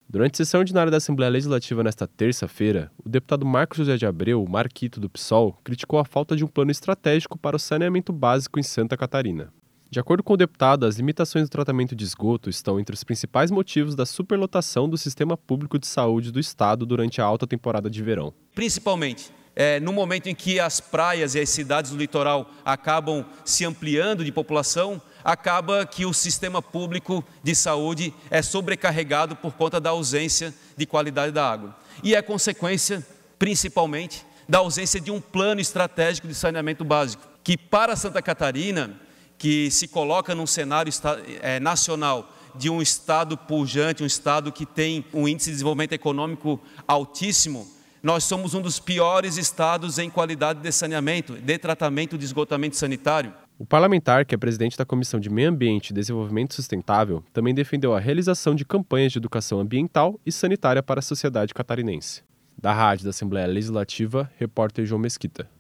Durante a sessão ordinária da Assembleia Legislativa nesta terça-feira, o deputado Marcos José de Abreu, Marquito do PSOL, criticou a falta de um plano estratégico para o saneamento básico em Santa Catarina. De acordo com o deputado, as limitações do tratamento de esgoto estão entre os principais motivos da superlotação do sistema público de saúde do estado durante a alta temporada de verão. Principalmente no momento em que as praias e as cidades do litoral acabam se ampliando de população, acaba que o sistema público de saúde é sobrecarregado por conta da ausência de qualidade da água. E é consequência, principalmente, da ausência de um plano estratégico de saneamento básico, que para Santa Catarina, que se coloca num cenário nacional de um estado pujante, um estado que tem um índice de desenvolvimento econômico altíssimo, nós somos um dos piores estados em qualidade de saneamento, de tratamento de esgotamento sanitário. O parlamentar, que é presidente da Comissão de Meio Ambiente e Desenvolvimento Sustentável, também defendeu a realização de campanhas de educação ambiental e sanitária para a sociedade catarinense. Da Rádio da Assembleia Legislativa, repórter João Mesquita.